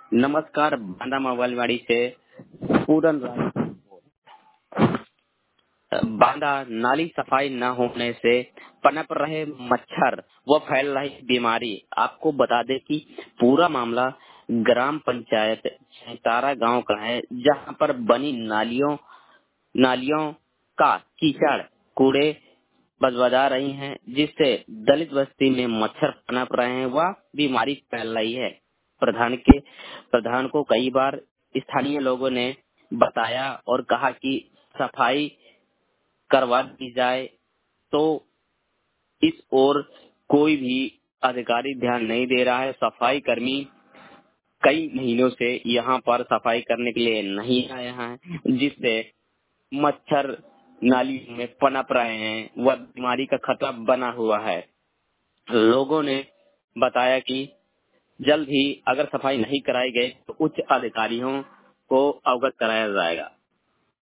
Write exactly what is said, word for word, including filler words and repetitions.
नमस्कार, बांदा मोबाइलवाड़ी से पूरन राय। बांदा नाली सफाई न होने से पनप रहे मच्छर व फैल रही बीमारी। आपको बता दें कि पूरा मामला ग्राम पंचायत तारा गांव का है, जहां पर बनी नालियों नालियों का कीचड़ कूड़े बदबदा रही हैं, जिससे दलित बस्ती में मच्छर पनप रहे हैं व बीमारी फैल रही है। प्रधान के प्रधान को कई बार स्थानीय लोगों ने बताया और कहा कि सफाई करवा दी जाए, तो इस ओर कोई भी अधिकारी ध्यान नहीं दे रहा है। सफाई कर्मी कई महीनों से यहाँ पर सफाई करने के लिए नहीं आए हैं, जिससे मच्छर नाली में पनप रहे हैं, वह बीमारी का खतरा बना हुआ है। लोगों ने बताया कि जल्द ही अगर सफाई नहीं कराई गई तो उच्च अधिकारियों को अवगत कराया जाएगा।